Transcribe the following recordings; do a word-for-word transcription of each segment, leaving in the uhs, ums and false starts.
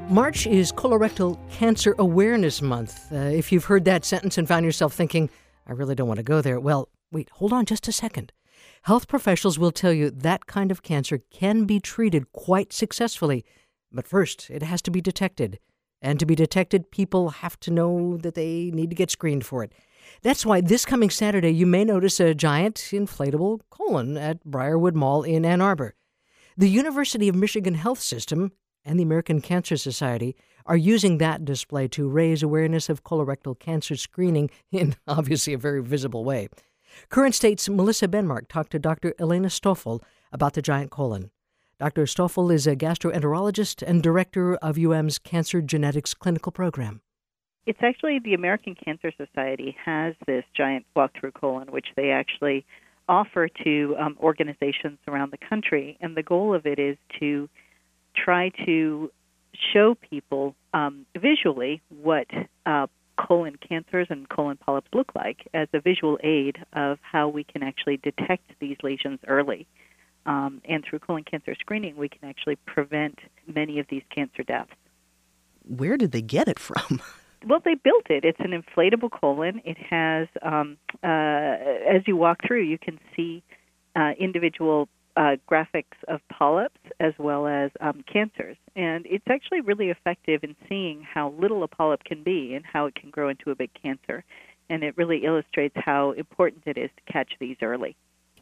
March is Colorectal Cancer Awareness Month. Uh, if you've heard that sentence and found yourself thinking, I really don't want to go there, well, wait, hold on just a second. Health professionals will tell you that kind of cancer can be treated quite successfully. But first, it has to be detected. And to be detected, people have to know that they need to get screened for it. That's why this coming Saturday, you may notice a giant inflatable colon at Briarwood Mall in Ann Arbor. The University of Michigan Health System and the American Cancer Society are using that display to raise awareness of colorectal cancer screening in obviously a very visible way. Current State's Melissa Benmark talked to Doctor Elena Stoffel about the giant colon. Doctor Stoffel is a gastroenterologist and director of U M's Cancer Genetics Clinical Program. It's actually the American Cancer Society has this giant walk-through colon, which they actually offer to um, organizations around the country. And the goal of it is to try to show people um, visually what uh, colon cancers and colon polyps look like as a visual aid of how we can actually detect these lesions early. Um, and through colon cancer screening, we can actually prevent many of these cancer deaths. Where did they get it from? Well, they built it. It's an inflatable colon. It has, um, uh, as you walk through, you can see uh, individual uh, graphics of polyps as well as um, cancers. And it's actually really effective in seeing how little a polyp can be and how it can grow into a big cancer. And it really illustrates how important it is to catch these early.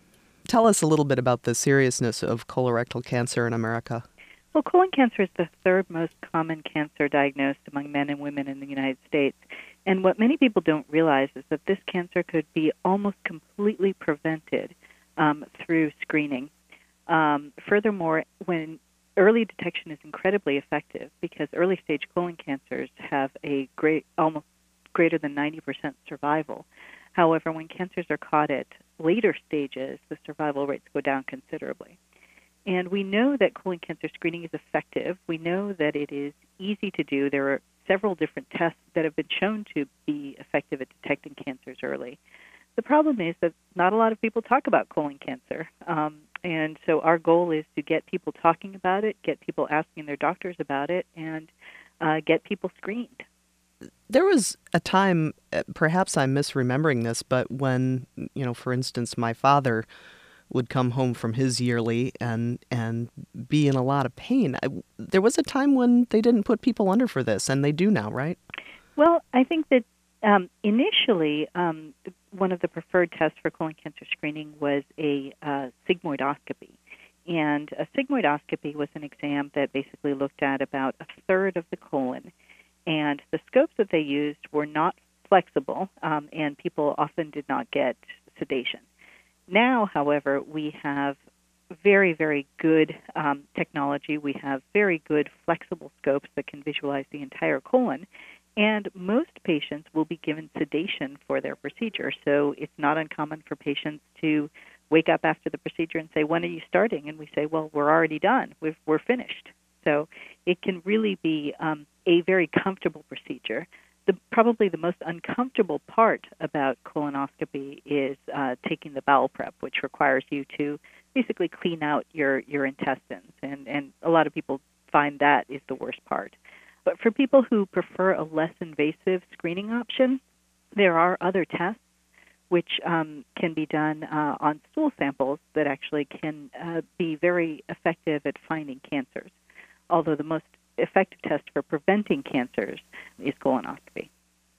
Tell us a little bit about the seriousness of colorectal cancer in America. Well, colon cancer is the third most common cancer diagnosed among men and women in the United States. And what many people don't realize is that this cancer could be almost completely prevented um, through screening. Um, furthermore, when early detection is incredibly effective because early-stage colon cancers have a great, almost greater than ninety percent survival. However, when cancers are caught at later stages, the survival rates go down considerably. And we know that colon cancer screening is effective. We know that it is easy to do. There are several different tests that have been shown to be effective at detecting cancers early. The problem is that not a lot of people talk about colon cancer. Um, and so our goal is to get people talking about it, get people asking their doctors about it, and uh, get people screened. There was a time, perhaps I'm misremembering this, but when, you know, for instance, my father would come home from his yearly and and be in a lot of pain. I, there was a time when they didn't put people under for this, and they do now, right? Well, I think that um, initially um, one of the preferred tests for colon cancer screening was a uh, sigmoidoscopy. And a sigmoidoscopy was an exam that basically looked at about a third of the colon. And the scopes that they used were not flexible, um, and people often did not get sedation. Now, however, we have very, very good um, technology. We have very good flexible scopes that can visualize the entire colon, and most patients will be given sedation for their procedure. So it's not uncommon for patients to wake up after the procedure and say, when are you starting? And we say, well, we're already done. We've, we're finished. So it can really be um, a very comfortable procedure. The, probably the most uncomfortable part about colonoscopy is uh, taking the bowel prep, which requires you to basically clean out your, your intestines, and, and a lot of people find that is the worst part. But for people who prefer a less invasive screening option, there are other tests which um, can be done uh, on stool samples that actually can uh, be very effective at finding cancers, although the most effective test for preventing cancers is colonoscopy.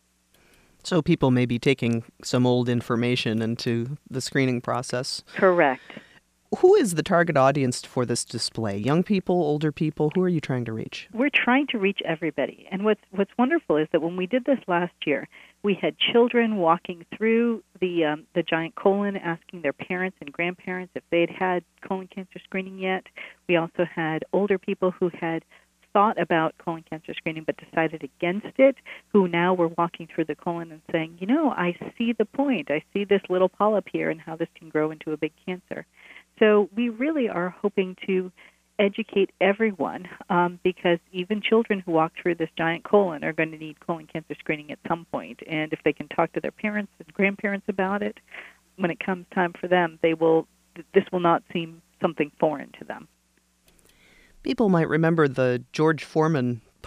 So people may be taking some old information into the screening process. Correct. Who is the target audience for this display? Young people, older people? Who are you trying to reach? We're trying to reach everybody. And what's what's wonderful is that when we did this last year, we had children walking through the um, the giant colon, asking their parents and grandparents if they'd had colon cancer screening yet. We also had older people who had thought about colon cancer screening but decided against it, who now were walking through the colon and saying, you know, I see the point. I see this little polyp here and how this can grow into a big cancer. So we really are hoping to educate everyone um, because even children who walk through this giant colon are going to need colon cancer screening at some point. And if they can talk to their parents and grandparents about it, when it comes time for them, they will. This will not seem something foreign to them. People might remember the George Foreman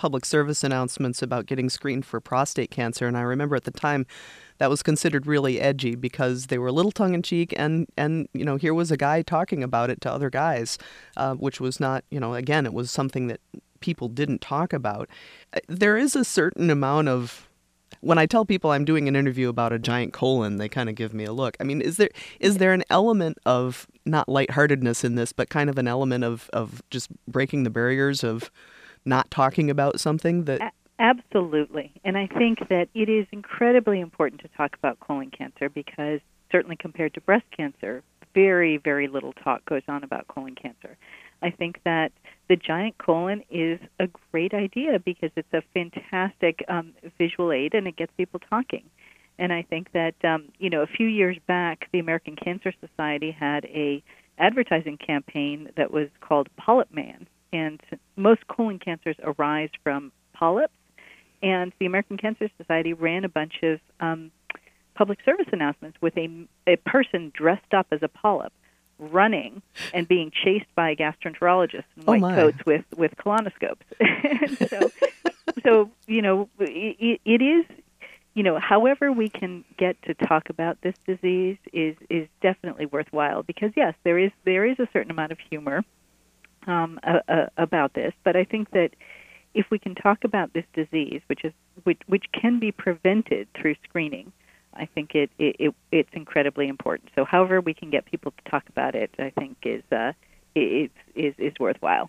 public service announcements about getting screened for prostate cancer, and I remember at the time that was considered really edgy because they were a little tongue-in-cheek, and, and you know, here was a guy talking about it to other guys, uh, which was not, you know, again, it was something that people didn't talk about. There is a certain amount of, when I tell people I'm doing an interview about a giant colon, they kind of give me a look. I mean, is there is there an element of not lightheartedness in this, but kind of an element of, of just breaking the barriers of not talking about something that... Absolutely. And I think that it is incredibly important to talk about colon cancer because certainly compared to breast cancer, very, very little talk goes on about colon cancer. I think that the giant colon is a great idea because it's a fantastic um, visual aid and it gets people talking. And I think that, um, you know, a few years back, the American Cancer Society had a advertising campaign that was called Polyp Man. And most colon cancers arise from polyps. And the American Cancer Society ran a bunch of um, public service announcements with a, a person dressed up as a polyp running and being chased by gastroenterologists in white oh coats with, with colonoscopes. so, so, you know, it, it is, you know, however we can get to talk about this disease is, is definitely worthwhile because, yes, there is there is a certain amount of humor um, uh, uh, about this, but I think that if we can talk about this disease, which is which, which can be prevented through screening, I think it, it, it it's incredibly important. So, however we can get people to talk about it, I think is uh, is is is worthwhile.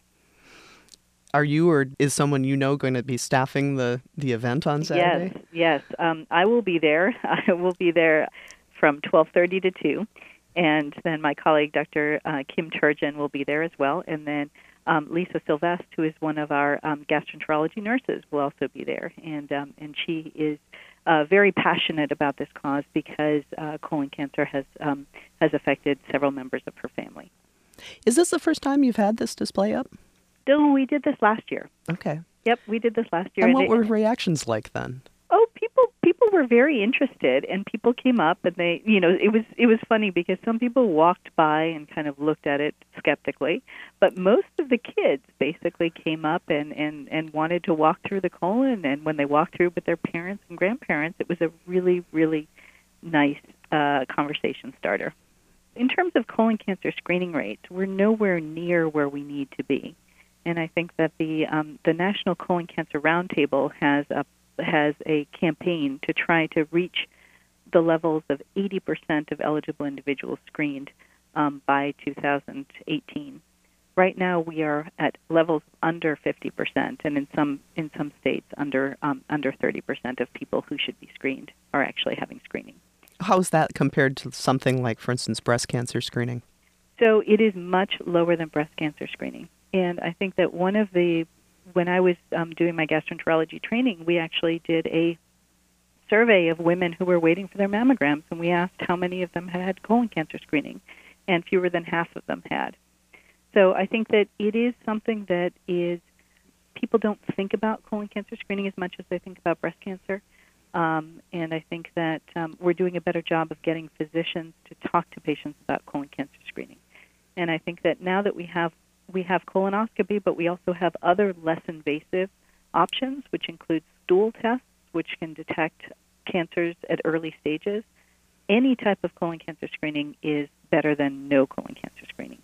Are you or is someone you know going to be staffing the, the event on Saturday? Yes, yes. Um, I will be there. I will be there from twelve thirty to two, and then my colleague, Doctor Uh, Kim Turgeon, will be there as well, and then Um, Lisa Sylvestre, who is one of our um, gastroenterology nurses, will also be there, and um, and she is uh, very passionate about this cause because uh, colon cancer has um, has affected several members of her family. Is this the first time you've had this display up? No, we did this last year. Okay. Yep, we did this last year. And what it, were reactions like then? Oh, people people were very interested, and people came up, and they, you know, it was it was funny because some people walked by and kind of looked at it skeptically, but most of the kids basically came up and, and, and wanted to walk through the colon, and when they walked through with their parents and grandparents, it was a really, really nice uh, conversation starter. In terms of colon cancer screening rates, we're nowhere near where we need to be, and I think that the um, the National Colon Cancer Roundtable has a has a campaign to try to reach the levels of eighty percent of eligible individuals screened um, by two thousand eighteen. Right now, we are at levels under fifty percent, and in some in some states, under um, under thirty percent of people who should be screened are actually having screening. How's that compared to something like, for instance, breast cancer screening? So it is much lower than breast cancer screening, and I think that one of the when I was um, doing my gastroenterology training, we actually did a survey of women who were waiting for their mammograms, and we asked how many of them had had colon cancer screening, and fewer than half of them had. So I think that it is something that is, people don't think about colon cancer screening as much as they think about breast cancer, um, and I think that um, we're doing a better job of getting physicians to talk to patients about colon cancer screening. And I think that now that we have We have colonoscopy, but we also have other less invasive options, which include stool tests, which can detect cancers at early stages. Any type of colon cancer screening is better than no colon cancer screening.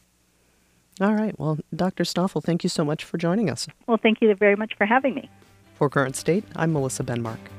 All right. Well, Doctor Stoffel, thank you so much for joining us. Well, thank you very much for having me. For Current State, I'm Melissa Benmark.